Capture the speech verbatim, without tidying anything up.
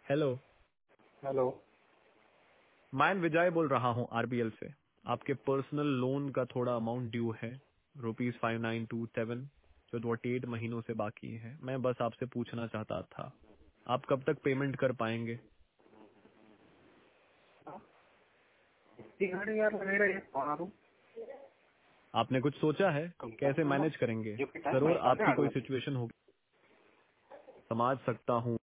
Hello, hello. मैं विजय बोल रहा हूँ आरबीएल से। आपके पर्सनल लोन का थोड़ा अमाउंट ड्यू है, rupees five nine two seven, जो फोर्टी एट महीनों से बाकी है। मैं बस आपसे पूछना चाहता था, आप कब तक पेमेंट कर पाएंगे? इतनी गाड़ी यार मेरा ये कौन दूं? आपने कुछ सोचा है कैसे कंपनी मैनेज करेंगे? जो कि टाइम जरूर है आपकी साढ़े कोई आठ बजे। सिचुएशन होगी, समझ सकता हूँ।